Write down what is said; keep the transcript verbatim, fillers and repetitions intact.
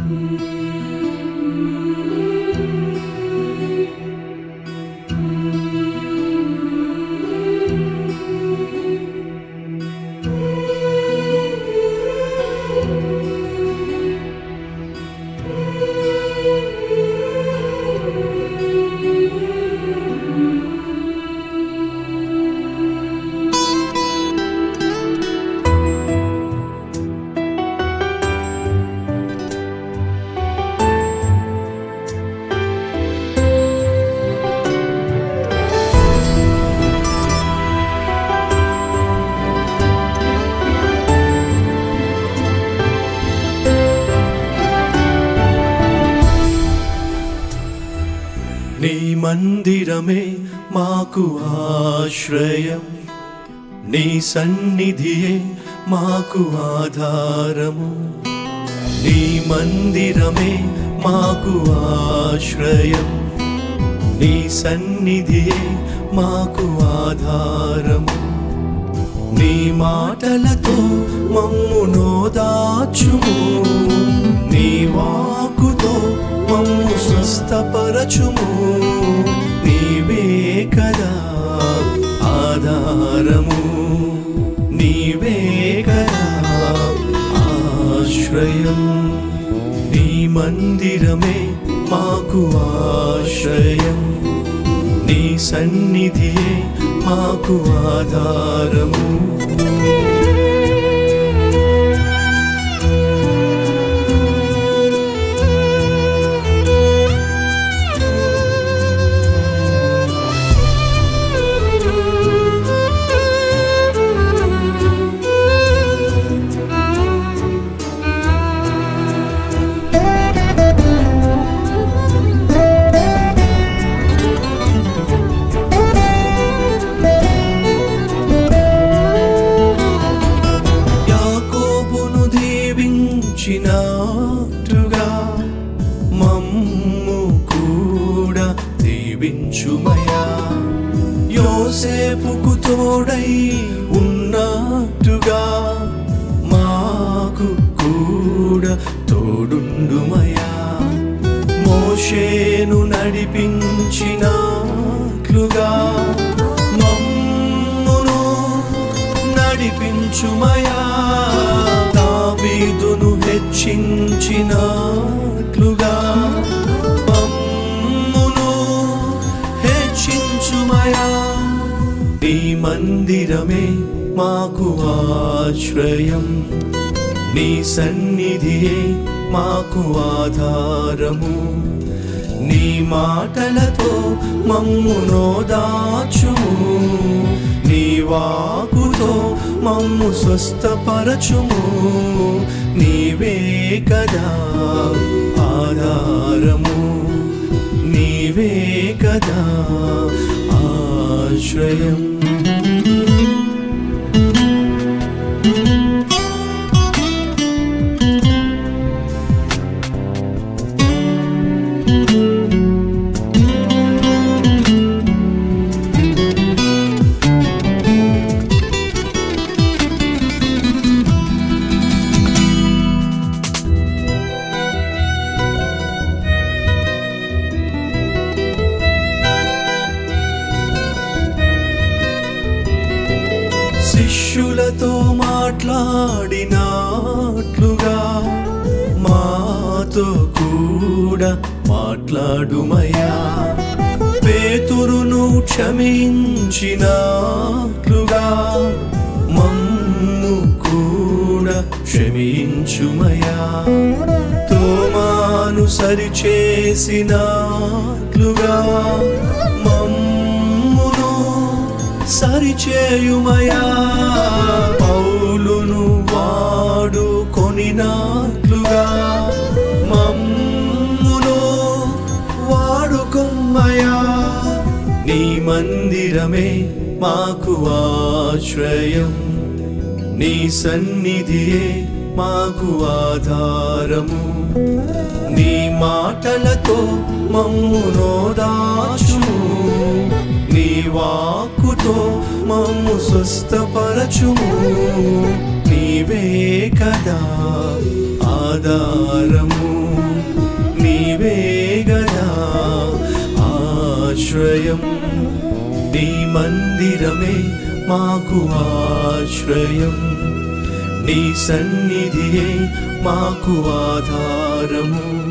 నీ మందిరమే మాకు ఆశ్రయం, నీ సన్నిధియే మాకు ఆధారము. నీ మందిరమే మాకు ఆశ్రయం, నీ సన్నిధియే మాకు ఆధారము. నీ మాటలతో మమ్ము నోదార్చుము, నీ వాక్కుతో మమ్ము స్వస్థపరచుము. నీవే కదా ఆధారము, నీవే కదా ఆశ్రయం. నీ మందిరమే మాకు ఆశ్రయం, నీ సన్నిధియే మాకు ఆధారము. దీవించినట్టుగా మమ్ము కూడా దీవించుమయా. యోసేపుకు తోడై ఉన్నట్టుగా మాకు కూడా తోడుండుమయా. మోషేను నడిపించినట్లుగా మమ్మును నడిపించుమయా. దావీదును హెచ్చించినట్లుగా మమ్మును హెచ్చించుమయా. నీ మందిరమే మాకు ఆశ్రయం, నీ సన్నిధియే మాకు ఆధారము. నీ మాటలతో మమ్ము నోదార్చుము, నీ వాక్కుతో మమ్ము స్వస్థపరచుము. నీవే కదా ఆధారము, నీవే కదా ఆశ్రయం. శిష్యులతో మాట్లాడినట్లుగా మాతో కూడా మాట్లాడుమయ్యా. పేతురును క్షమించినట్లుగా మమ్ము కూడా క్షమించుమయ్యా. తోమాను సరిచేసినట్లుగా మమ్మును సరిచేయుమయా. పౌలును వాడుకొనినట్లుగా మమ్మును వాడుకొమ్మయా. నీ మందిరమే మాకు ఆశ్రయం, నీ సన్నిధియే మాకు ఆధారము. నీ మాటలతో మమ్ము నోదార్చుము, నీ వాక్కుతో మమ్ము స్వస్థపరచుము. నీవే కదా ఆధారము, నీవే గదా ఆశ్రయం, నీ మందిరమే మాకు ఆశ్రయం, నీ సన్నిధియే మాకు ఆధారము.